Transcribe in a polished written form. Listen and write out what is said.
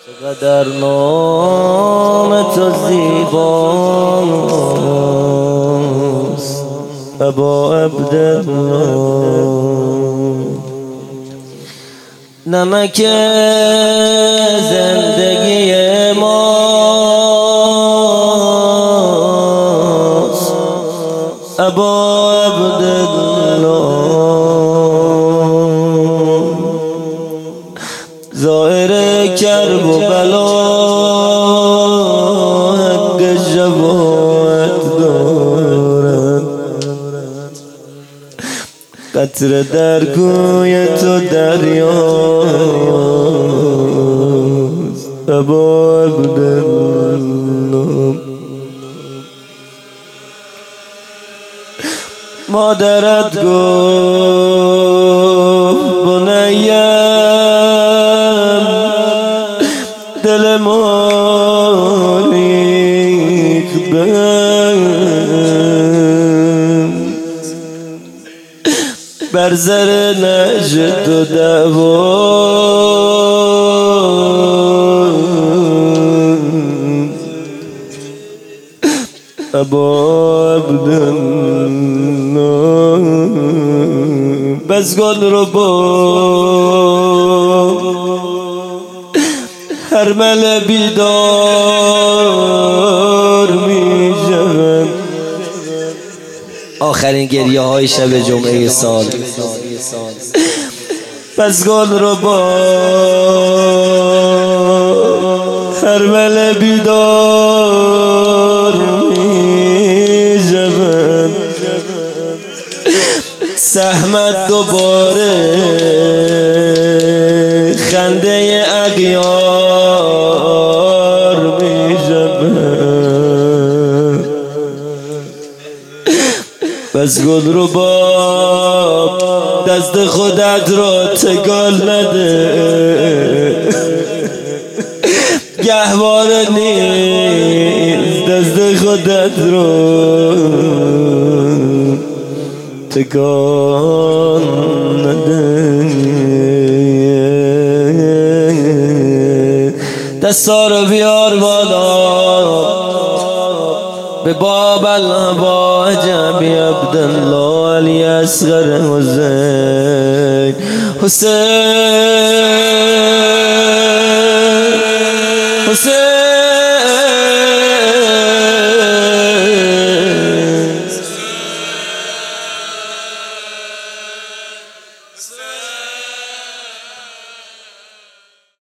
چقدر نام تو زیباست ابا عبدالله، نمک زندگی ماست ابا عبدالله، ظاهر کرب و بلا حق شفاعت دارد، قطره در کوی تو دریاست ابا عبدالله، مادرت گفت بنیم دل ما ریخته بر زر نجد و دعوا، ابا عبدالله بس گل رو با هر مل بیدار می شود. آخرین گریه های شب جمعه سال. بس گل رو با هر مل بیدار می شود، سهمت دوباره خنده اغیار می شود. بس گل رو با دست خودت را تکان نده، گهواره نیست دست خودت را تکان نده. دستا رو بیار بالا به باب الحواجب عبدالله علی اصغر حسین، حسین حسین